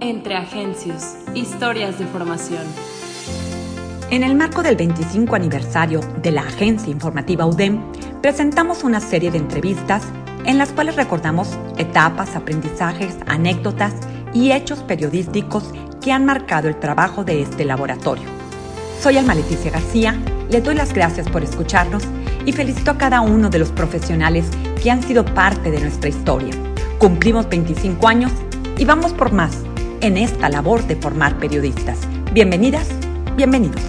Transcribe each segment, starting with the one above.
Entre Agencias, historias de formación. En el marco del 25 aniversario de la Agencia Informativa UDEM, presentamos una serie de entrevistas en las cuales recordamos etapas, aprendizajes, anécdotas y hechos periodísticos que han marcado el trabajo de este laboratorio. Soy Alma Leticia García, les doy las gracias por escucharnos y felicito a cada uno de los profesionales que han sido parte de nuestra historia. Cumplimos 25 años y vamos por más en esta labor de formar periodistas. Bienvenidas, bienvenidos.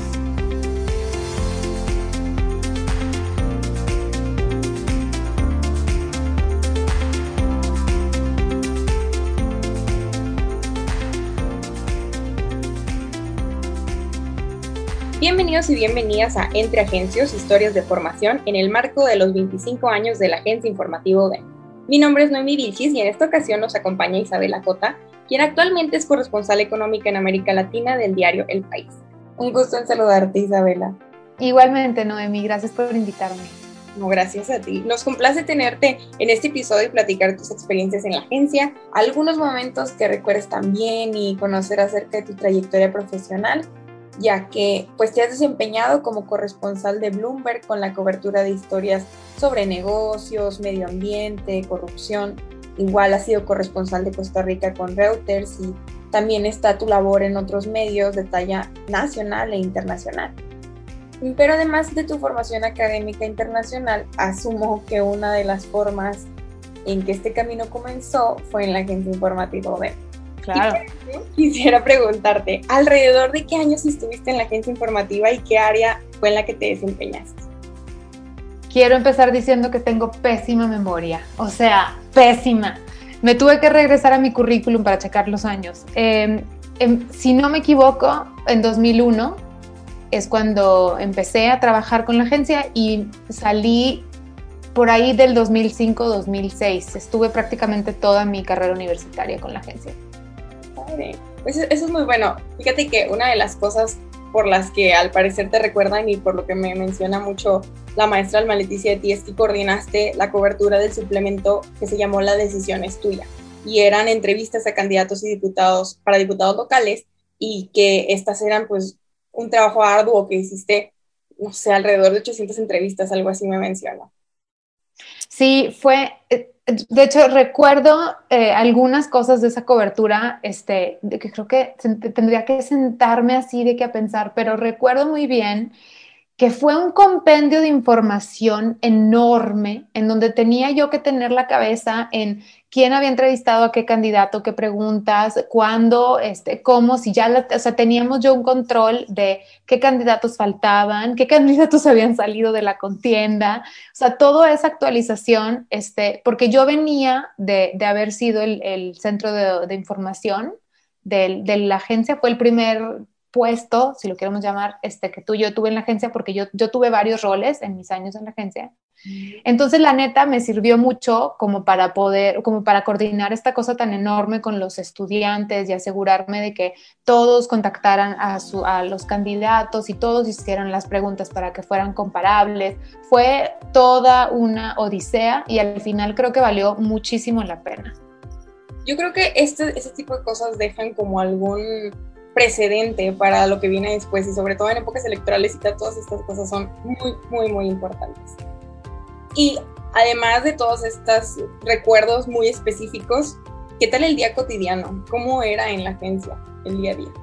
Bienvenidos y bienvenidas a Entre Agencias, historias de formación en el marco de los 25 años de la Agencia Informativa UDEM. Mi nombre es Noemí Vilchis y en esta ocasión nos acompaña Isabela Cota, quien actualmente es corresponsal económica en América Latina del diario El País. Un gusto en saludarte, Isabela. Igualmente, Noemí, gracias por invitarme. No, gracias a ti. Nos complace tenerte en este episodio y platicar tus experiencias en la agencia, algunos momentos que recuerdes también y conocer acerca de tu trayectoria profesional, ya que pues te has desempeñado como corresponsal de Bloomberg con la cobertura de historias sobre negocios, medio ambiente, corrupción. Igual has sido corresponsal de Costa Rica con Reuters y también está tu labor en otros medios de talla nacional e internacional. Pero además de tu formación académica internacional, asumo que una de las formas en que este camino comenzó fue en la Agencia Informativa UDEM. Claro. Quisiera preguntarte, ¿alrededor de qué años estuviste en la Agencia Informativa y qué área fue en la que te desempeñaste? Quiero empezar diciendo que tengo pésima memoria, o sea, pésima. Me tuve que regresar a mi currículum para checar los años. Si no me equivoco, en 2001 es cuando empecé a trabajar con la agencia y salí por ahí del 2005-2006. Estuve prácticamente toda mi carrera universitaria con la agencia. Pues eso es muy bueno. Fíjate que una de las cosas por las que al parecer te recuerdan y por lo que me menciona mucho la maestra Alma Leticia de ti es que coordinaste la cobertura del suplemento que se llamó La Decisión es Tuya y eran entrevistas a candidatos y diputados para diputados locales y que estas eran pues un trabajo arduo que hiciste, no sé, alrededor de 800 entrevistas, algo así me menciona. Sí, fue, de hecho recuerdo algunas cosas de esa cobertura, de que creo que tendría que sentarme así de que a pensar, pero recuerdo muy bien que fue un compendio de información enorme en donde tenía yo que tener la cabeza en quién había entrevistado a qué candidato, qué preguntas, cuándo, cómo, si ya, o sea, teníamos yo un control de qué candidatos faltaban, qué candidatos habían salido de la contienda, o sea, toda esa actualización, porque yo venía de haber sido el centro de información de la agencia, fue el primer puesto, si lo queremos llamar, que yo tuve en la agencia, porque yo tuve varios roles en mis años en la agencia. Entonces, la neta, me sirvió mucho como para coordinar esta cosa tan enorme con los estudiantes y asegurarme de que todos contactaran a los candidatos y todos hicieran las preguntas para que fueran comparables. Fue toda una odisea y al final creo que valió muchísimo la pena. Yo creo que este tipo de cosas dejan como algún precedente para lo que viene después y sobre todo en épocas electorales y todas estas cosas son muy, muy, muy importantes. Y además de todos estos recuerdos muy específicos, ¿qué tal el día cotidiano? ¿Cómo era en la agencia el día a día?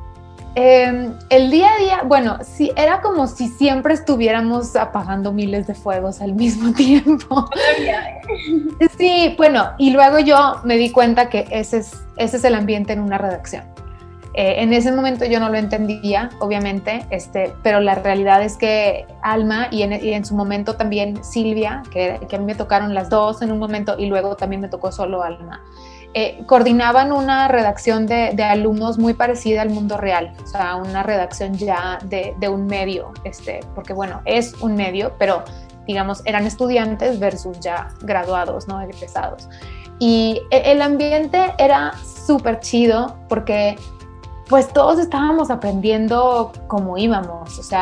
El día a día, bueno, sí, era como si siempre estuviéramos apagando miles de fuegos al mismo tiempo. Todavía. Sí, bueno, y luego yo me di cuenta que ese es el ambiente en una redacción. En ese momento yo no lo entendía, obviamente, pero la realidad es que Alma y en su momento también Silvia, que a mí me tocaron las dos en un momento y luego también me tocó solo Alma, coordinaban una redacción de alumnos muy parecida al mundo real, o sea, una redacción ya de un medio, porque bueno, es un medio, pero digamos, eran estudiantes versus ya graduados, ¿no? Egresados. Y el ambiente era súper chido porque pues todos estábamos aprendiendo como íbamos, o sea,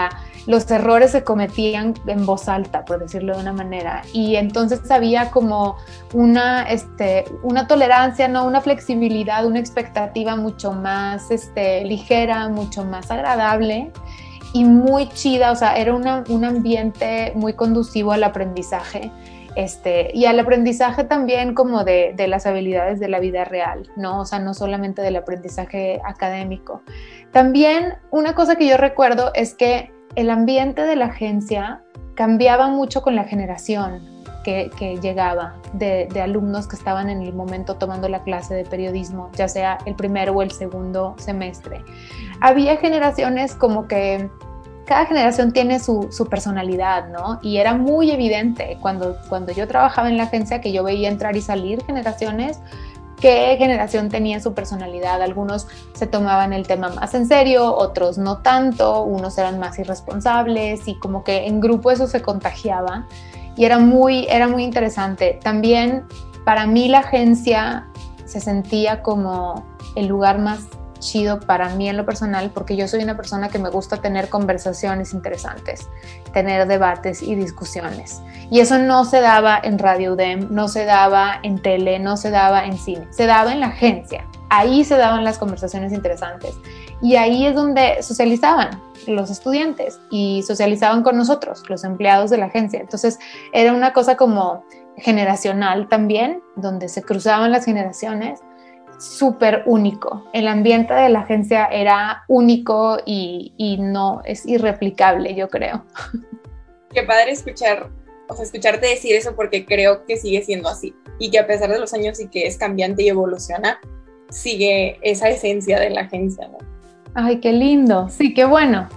los errores se cometían en voz alta, por decirlo de una manera, y entonces había como una tolerancia, ¿no? Una flexibilidad, una expectativa mucho más ligera, mucho más agradable y muy chida. O sea, era un ambiente muy conducivo al aprendizaje. Y al aprendizaje también como de las habilidades de la vida real, ¿no? O sea, no solamente del aprendizaje académico. También una cosa que yo recuerdo es que el ambiente de la agencia cambiaba mucho con la generación que llegaba de alumnos que estaban en el momento tomando la clase de periodismo, ya sea el primero o el segundo semestre. Había generaciones como que cada generación tiene su personalidad, ¿no? Y era muy evidente cuando yo trabajaba en la agencia que yo veía entrar y salir generaciones, qué generación tenía su personalidad. Algunos se tomaban el tema más en serio, otros no tanto, unos eran más irresponsables y como que en grupo eso se contagiaba y era muy interesante. También para mí la agencia se sentía como el lugar más chido para mí en lo personal, porque yo soy una persona que me gusta tener conversaciones interesantes, tener debates y discusiones. Y eso no se daba en Radio UDEM, no se daba en tele, no se daba en cine, se daba en la agencia. Ahí se daban las conversaciones interesantes. Y ahí es donde socializaban los estudiantes y socializaban con nosotros, los empleados de la agencia. Entonces era una cosa como generacional también, donde se cruzaban las generaciones. Súper único. El ambiente de la agencia era único y no es irreplicable, yo creo. Qué padre escucharte decir eso, porque creo que sigue siendo así y que a pesar de los años y que es cambiante y evoluciona, sigue esa esencia de la agencia, ¿no? Ay, qué lindo. Sí, qué bueno.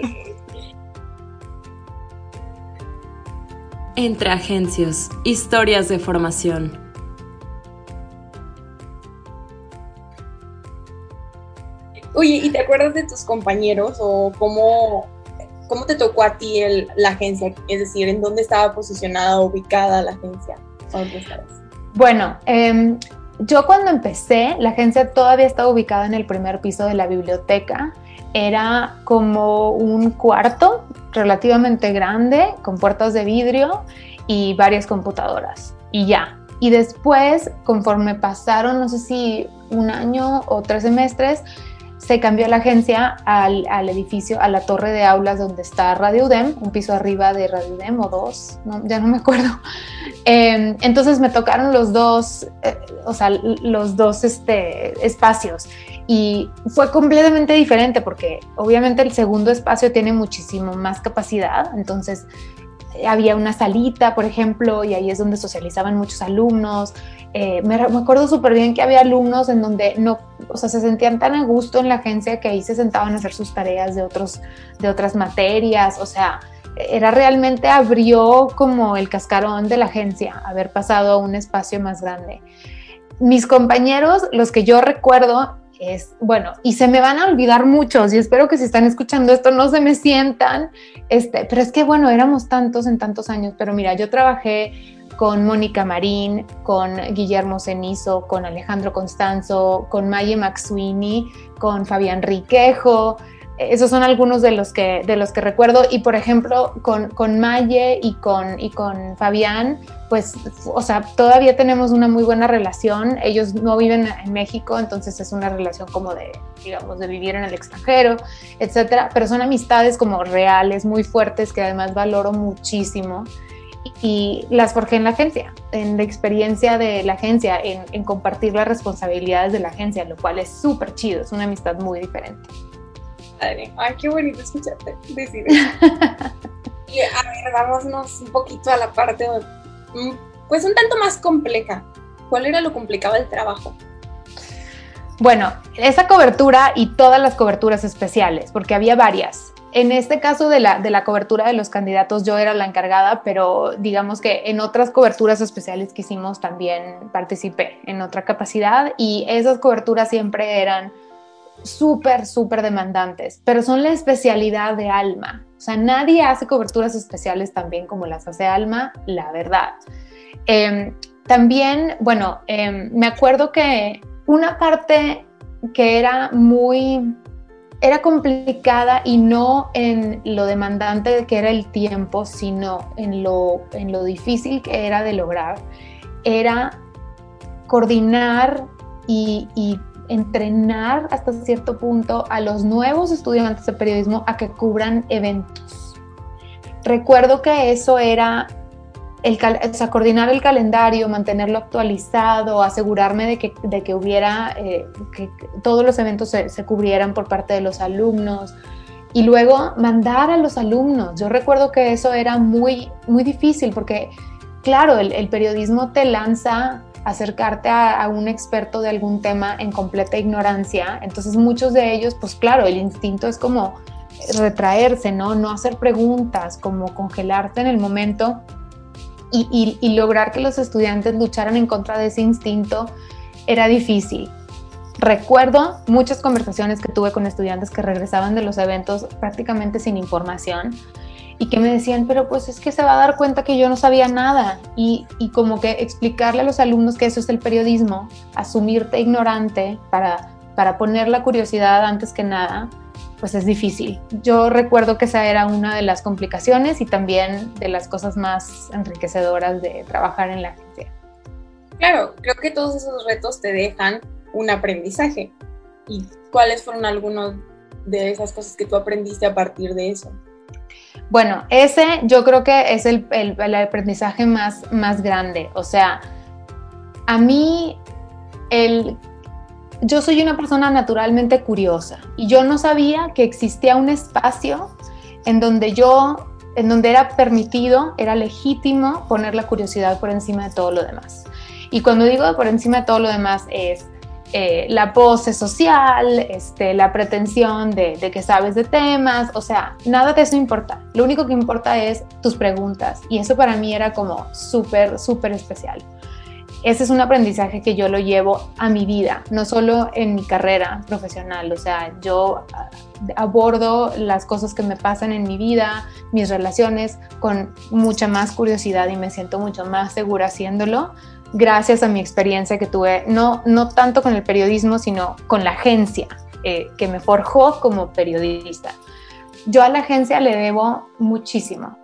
Entre agencias, historias de formación. Oye, ¿y te acuerdas de tus compañeros o cómo te tocó a ti la agencia? Es decir, ¿en dónde estaba posicionada, ubicada la agencia? ¿Dónde estabas? Bueno, yo cuando empecé, la agencia todavía estaba ubicada en el primer piso de la biblioteca. Era como un cuarto relativamente grande, con puertas de vidrio y varias computadoras. Y ya. Y después, conforme pasaron, no sé si 1 año o 3 semestres, se cambió la agencia al edificio, a la torre de aulas donde está Radio UDEM, un piso arriba de Radio UDEM o 2, ya no me acuerdo. Entonces me tocaron los dos espacios y fue completamente diferente porque obviamente el segundo espacio tiene muchísimo más capacidad, entonces había una salita, por ejemplo, y ahí es donde socializaban muchos alumnos. Me acuerdo súper bien que había alumnos en donde se sentían tan a gusto en la agencia que ahí se sentaban a hacer sus tareas de otras materias. O sea, realmente abrió como el cascarón de la agencia, haber pasado a un espacio más grande. Mis compañeros, los que yo recuerdo, y se me van a olvidar muchos y espero que si están escuchando esto no se me sientan, pero es que éramos tantos en tantos años. Pero mira, yo trabajé con Mónica Marín, con Guillermo Cenizo, con Alejandro Constanzo, con Maye McSweeney, con Fabián Riquejo. Esos son algunos de los que recuerdo. Y por ejemplo, con Maye y con Fabián, pues, todavía tenemos una muy buena relación. Ellos no viven en México, entonces es una relación como de vivir en el extranjero, etcétera. Pero son amistades como reales, muy fuertes, que además valoro muchísimo. Y las forjé en la agencia, en la experiencia de la agencia, en compartir las responsabilidades de la agencia, lo cual es súper chido, es una amistad muy diferente. Ay, qué bonito escucharte decir eso. Y a ver, vámonos un poquito a la parte, pues un tanto más compleja. ¿Cuál era lo complicado del trabajo? Bueno, esa cobertura y todas las coberturas especiales, porque había varias. En este caso de la cobertura de los candidatos yo era la encargada, pero digamos que en otras coberturas especiales que hicimos también participé en otra capacidad y esas coberturas siempre eran súper, súper demandantes, pero son la especialidad de Alma. O sea, nadie hace coberturas especiales tan bien como las hace Alma, la verdad. También, me acuerdo que una parte que era muy era complicada, y no en lo demandante que era el tiempo, sino en lo difícil que era de lograr. Era coordinar y entrenar hasta cierto punto a los nuevos estudiantes de periodismo a que cubran eventos. Recuerdo que eso era coordinar el calendario, mantenerlo actualizado, asegurarme de que hubiera, que todos los eventos se cubrieran por parte de los alumnos, y luego mandar a los alumnos. Yo recuerdo que eso era muy, muy difícil porque, claro, el periodismo te lanza a acercarte a un experto de algún tema en completa ignorancia. Entonces muchos de ellos, pues claro, el instinto es como retraerse, no hacer preguntas, como congelarte en el momento. Y lograr que los estudiantes lucharan en contra de ese instinto era difícil. Recuerdo muchas conversaciones que tuve con estudiantes que regresaban de los eventos prácticamente sin información y que me decían, pero pues es que se va a dar cuenta que yo no sabía nada. Y como que explicarle a los alumnos que eso es el periodismo, asumirte ignorante para poner la curiosidad antes que nada, pues es difícil. Yo recuerdo que esa era una de las complicaciones y también de las cosas más enriquecedoras de trabajar en la agencia. Claro, creo que todos esos retos te dejan un aprendizaje. ¿Y cuáles fueron algunos de esas cosas que tú aprendiste a partir de eso? Bueno, ese yo creo que es el aprendizaje más grande. O sea, a mí yo soy una persona naturalmente curiosa y yo no sabía que existía un espacio en donde era permitido, era legítimo poner la curiosidad por encima de todo lo demás. Y cuando digo por encima de todo lo demás es la pose social, la pretensión de que sabes de temas, o sea, nada de eso importa. Lo único que importa es tus preguntas, y eso para mí era como súper, súper especial. Ese es un aprendizaje que yo lo llevo a mi vida, no solo en mi carrera profesional. O sea, yo abordo las cosas que me pasan en mi vida, mis relaciones, con mucha más curiosidad y me siento mucho más segura haciéndolo gracias a mi experiencia que tuve, no tanto con el periodismo, sino con la agencia que me forjó como periodista. Yo a la agencia le debo muchísimo.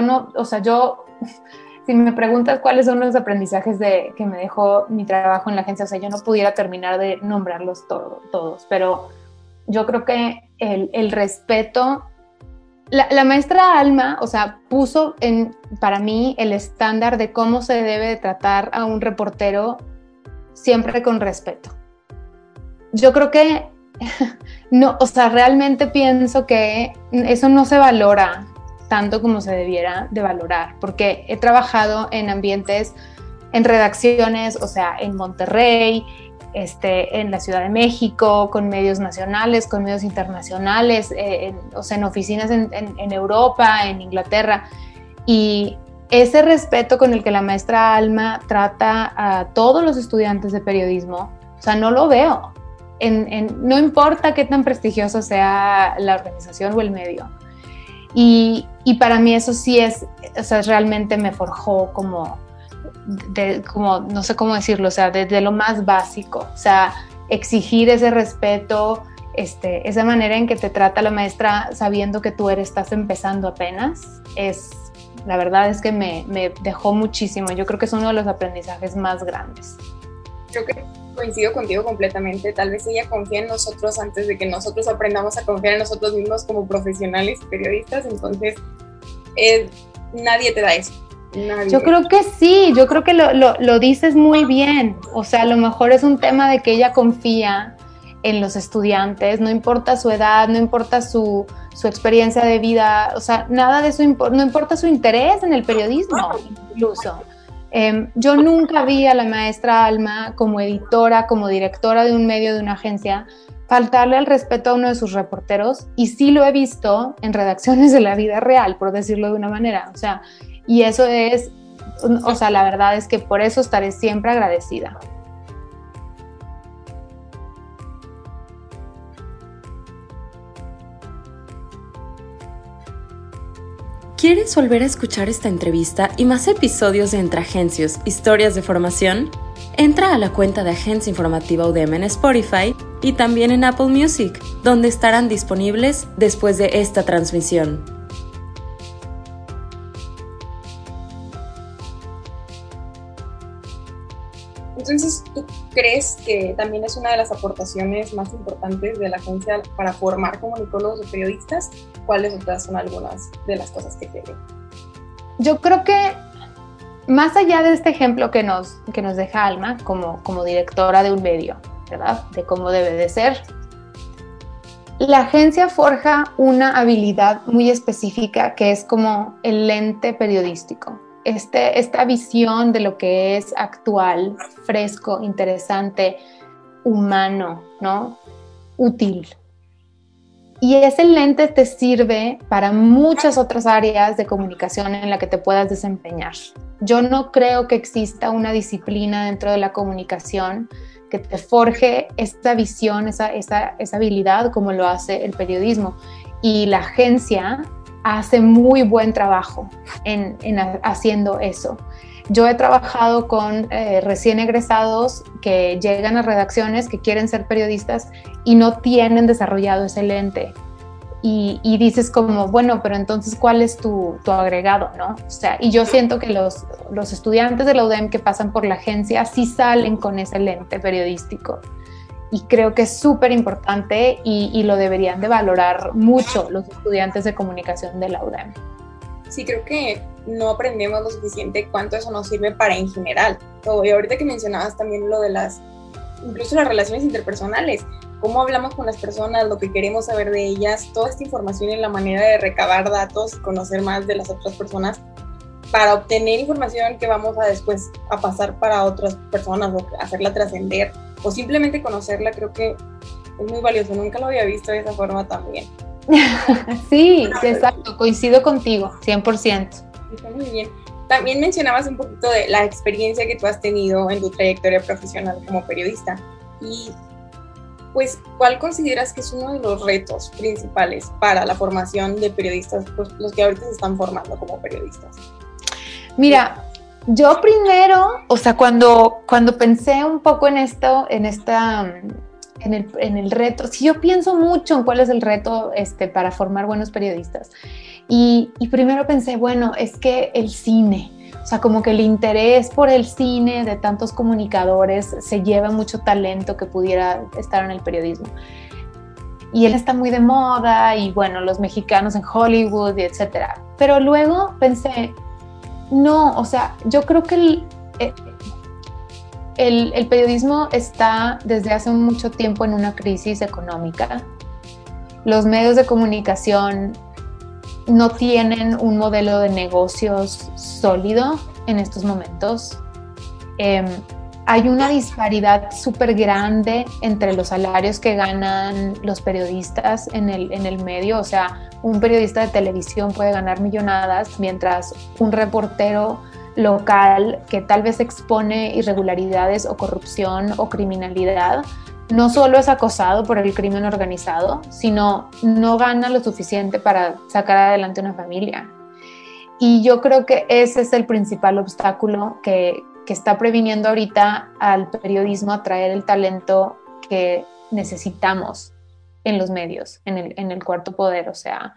Si me preguntas cuáles son los aprendizajes que me dejó mi trabajo en la agencia, o sea, yo no pudiera terminar de nombrarlos todos, pero yo creo que el respeto, la maestra Alma, o sea, puso para mí el estándar de cómo se debe de tratar a un reportero siempre con respeto. Yo creo que no, o sea, realmente pienso que eso no se valora tanto como se debiera de valorar, porque he trabajado en ambientes, en redacciones, o sea, en Monterrey, en la Ciudad de México, con medios nacionales, con medios internacionales, en oficinas en Europa, en Inglaterra, y ese respeto con el que la maestra Alma trata a todos los estudiantes de periodismo, o sea, no lo veo. No importa qué tan prestigioso sea la organización o el medio. Y para mí eso sí realmente me forjó como no sé cómo decirlo, o sea, desde lo más básico, o sea, exigir ese respeto, esa manera en que te trata la maestra sabiendo que tú estás empezando apenas, la verdad es que me dejó muchísimo. Yo creo que es uno de los aprendizajes más grandes. Creo que coincido contigo completamente. Tal vez ella confía en nosotros antes de que nosotros aprendamos a confiar en nosotros mismos como profesionales y periodistas. Entonces, nadie te da eso. Nadie. Yo creo que sí, yo creo que lo dices muy bien. O sea, a lo mejor es un tema de que ella confía en los estudiantes, no importa su edad, no importa su experiencia de vida, o sea, nada de eso, no importa su interés en el periodismo, incluso. Yo nunca vi a la maestra Alma como editora, como directora de un medio, de una agencia, faltarle al respeto a uno de sus reporteros, y sí lo he visto en redacciones de la vida real, por decirlo de una manera. O sea, y eso la verdad es que por eso estaré siempre agradecida. ¿Quieres volver a escuchar esta entrevista y más episodios de Entre Agencias, Historias de Formación? Entra a la cuenta de Agencia Informativa UDEM en Spotify y también en Apple Music, donde estarán disponibles después de esta transmisión. Entonces, ¿tú crees que también es una de las aportaciones más importantes de la agencia para formar comunicólogos o periodistas? ¿Cuáles otras son algunas de las cosas que tienen? Yo creo que más allá de este ejemplo que nos deja Alma como directora de un medio, ¿verdad? De cómo debe de ser, la agencia forja una habilidad muy específica que es como el lente periodístico. Esta visión de lo que es actual, fresco, interesante, humano, ¿no? Útil. Y ese lente te sirve para muchas otras áreas de comunicación en la que te puedas desempeñar. Yo no creo que exista una disciplina dentro de la comunicación que te forje esta visión, esa habilidad como lo hace el periodismo. Y la agencia hace muy buen trabajo en haciendo eso. Yo he trabajado con recién egresados que llegan a redacciones que quieren ser periodistas y no tienen desarrollado ese lente. Y dices como, bueno, pero entonces, ¿cuál es tu agregado, no? O sea, y yo siento que los estudiantes de la UDEM que pasan por la agencia sí salen con ese lente periodístico. Y creo que es súper importante y lo deberían de valorar mucho los estudiantes de comunicación de la UDEM. Sí, creo que no aprendemos lo suficiente cuánto eso nos sirve para en general. Y ahorita que mencionabas también lo de incluso las relaciones interpersonales, cómo hablamos con las personas, lo que queremos saber de ellas, toda esta información y la manera de recabar datos y conocer más de las otras personas para obtener información que vamos a después a pasar para otras personas o hacerla trascender o simplemente conocerla, creo que es muy valioso. Nunca lo había visto de esa forma también. Sí, exacto, coincido contigo, 100%. Está muy bien. También mencionabas un poquito de la experiencia que tú has tenido en tu trayectoria profesional como periodista y pues, ¿cuál consideras que es uno de los retos principales para la formación de periodistas, pues, los que ahorita se están formando como periodistas? Mira, yo primero, o sea, cuando pensé un poco en esto, en el reto, sí, yo pienso mucho en cuál es el reto para formar buenos periodistas. Y primero pensé, bueno, es que el cine, o sea, como que el interés por el cine de tantos comunicadores se lleva mucho talento que pudiera estar en el periodismo. Y él está muy de moda y bueno, los mexicanos en Hollywood y etcétera. Pero luego pensé, no, o sea, yo creo que el periodismo está desde hace mucho tiempo en una crisis económica. Los medios de comunicación no tienen un modelo de negocios sólido en estos momentos. Hay una disparidad súper grande entre los salarios que ganan los periodistas en el medio. O sea, un periodista de televisión puede ganar millonadas, mientras un reportero local que tal vez expone irregularidades o corrupción o criminalidad, no solo es acosado por el crimen organizado, sino no gana lo suficiente para sacar adelante una familia. Y yo creo que ese es el principal obstáculo que está previniendo ahorita al periodismo atraer el talento que necesitamos en los medios, en el cuarto poder. O sea,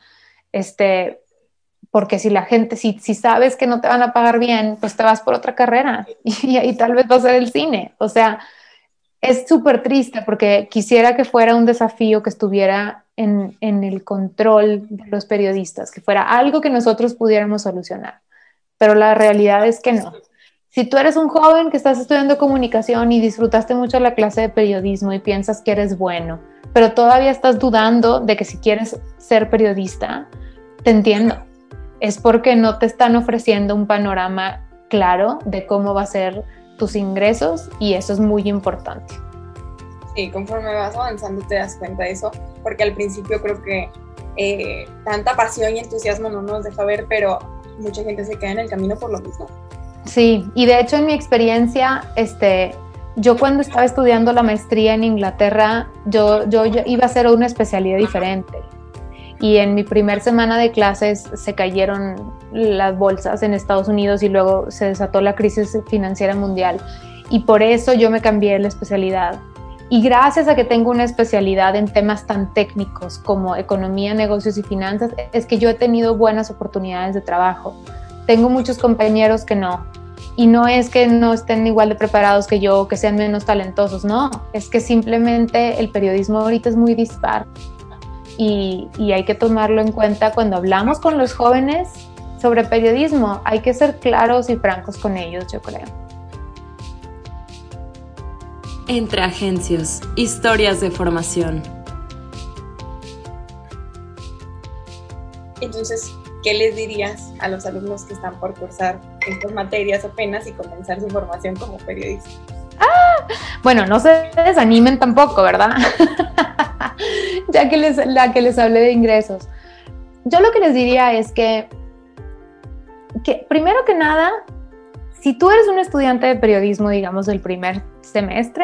porque si la gente, si sabes que no te van a pagar bien, pues te vas por otra carrera y ahí tal vez va a ser el cine. O sea, es súper triste porque quisiera que fuera un desafío que estuviera en el control de los periodistas, que fuera algo que nosotros pudiéramos solucionar, pero la realidad es que no. Si tú eres un joven que estás estudiando comunicación y disfrutaste mucho la clase de periodismo y piensas que eres bueno, pero todavía estás dudando de que si quieres ser periodista, te entiendo. Es porque no te están ofreciendo un panorama claro de cómo va a ser tus ingresos y eso es muy importante. Sí, conforme vas avanzando te das cuenta de eso, porque al principio creo que tanta pasión y entusiasmo no nos deja ver, pero mucha gente se queda en el camino por lo mismo. Sí, y de hecho en mi experiencia, yo cuando estaba estudiando la maestría en Inglaterra, yo iba a hacer una especialidad diferente. Y en mi primer semana de clases se cayeron las bolsas en Estados Unidos y luego se desató la crisis financiera mundial. y por eso yo me cambié la especialidad. Y gracias a que tengo una especialidad en temas tan técnicos como economía, negocios y finanzas, es que yo he tenido buenas oportunidades de trabajo. Tengo muchos compañeros que no. Y no es que no estén igual de preparados que yo, que sean menos talentosos, no. Es que simplemente el periodismo ahorita es muy dispar. Y hay que tomarlo en cuenta cuando hablamos con los jóvenes sobre periodismo. Hay que ser claros y francos con ellos, yo creo. Entre Agencios, historias de formación. Entonces, ¿qué les dirías a los alumnos que están por cursar estas materias apenas y comenzar su formación como periodista? Bueno, no se desanimen tampoco, ¿verdad? ya que les hablé de ingresos. Yo lo que les diría es que primero que nada, si tú eres un estudiante de periodismo, digamos, del primer semestre,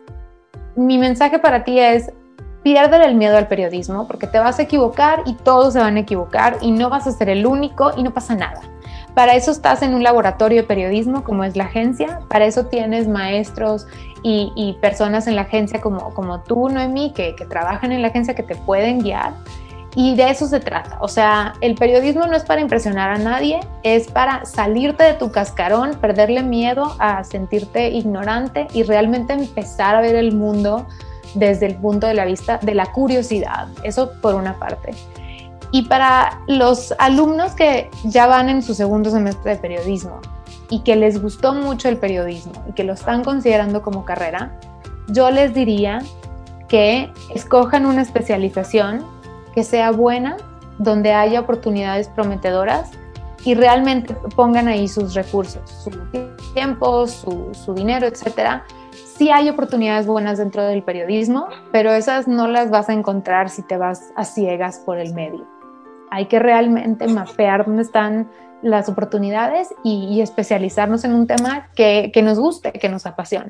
mi mensaje para ti es: piérdele el miedo al periodismo, porque te vas a equivocar y todos se van a equivocar y no vas a ser el único y no pasa nada. Para eso estás en un laboratorio de periodismo como es la agencia, para eso tienes maestros y personas en la agencia como tú, Noemí, que trabajan en la agencia, que te pueden guiar. Y de eso se trata. O sea, el periodismo no es para impresionar a nadie, es para salirte de tu cascarón, perderle miedo a sentirte ignorante y realmente empezar a ver el mundo desde el punto de la vista de la curiosidad. Eso por una parte. Y para los alumnos que ya van en su segundo semestre de periodismo y que les gustó mucho el periodismo y que lo están considerando como carrera, yo les diría que escojan una especialización que sea buena, donde haya oportunidades prometedoras y realmente pongan ahí sus recursos, su tiempo, su dinero, etcétera. Sí hay oportunidades buenas dentro del periodismo, pero esas no las vas a encontrar si te vas a ciegas por el medio. Hay que realmente mapear dónde están las oportunidades y especializarnos en un tema que nos guste, que nos apasione.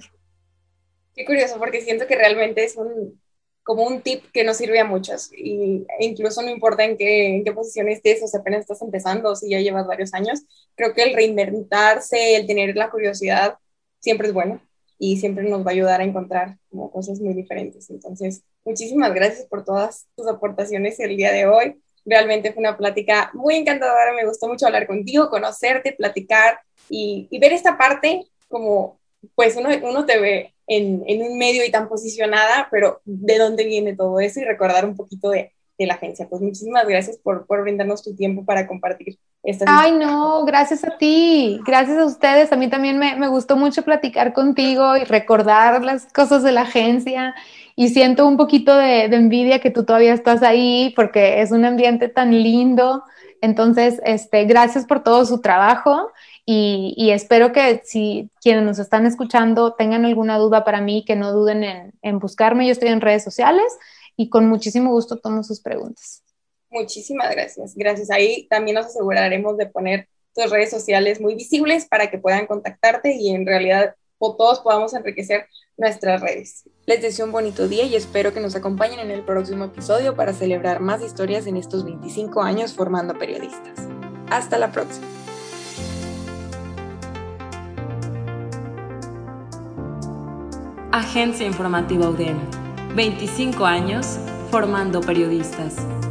Qué curioso, porque siento que realmente es como un tip que nos sirve a muchos, e incluso no importa en qué posición estés, o si apenas estás empezando, o si ya llevas varios años, creo que el reinventarse, el tener la curiosidad, siempre es bueno, y siempre nos va a ayudar a encontrar como cosas muy diferentes. Entonces, muchísimas gracias por todas tus aportaciones el día de hoy. Realmente fue una plática muy encantadora, me gustó mucho hablar contigo, conocerte, platicar, y ver esta parte como, pues uno te ve en un medio y tan posicionada, pero de dónde viene todo eso y recordar un poquito de la agencia. Pues muchísimas gracias por brindarnos tu tiempo para compartir estas Ay, no, gracias a ti, gracias a ustedes. A mí también me gustó mucho platicar contigo y recordar las cosas de la agencia, y siento un poquito de envidia que tú todavía estás ahí porque es un ambiente tan lindo. Entonces, gracias por todo su trabajo. Y espero que si quienes nos están escuchando tengan alguna duda para mí, que no duden en buscarme. Yo estoy en redes sociales y con muchísimo gusto tomo sus preguntas. Muchísimas gracias. Gracias. Ahí también nos aseguraremos de poner tus redes sociales muy visibles para que puedan contactarte y en realidad todos podamos enriquecer nuestras redes. Les deseo un bonito día y espero que nos acompañen en el próximo episodio para celebrar más historias en estos 25 años formando periodistas. Hasta la próxima. Agencia Informativa UDEM. 25 años formando periodistas.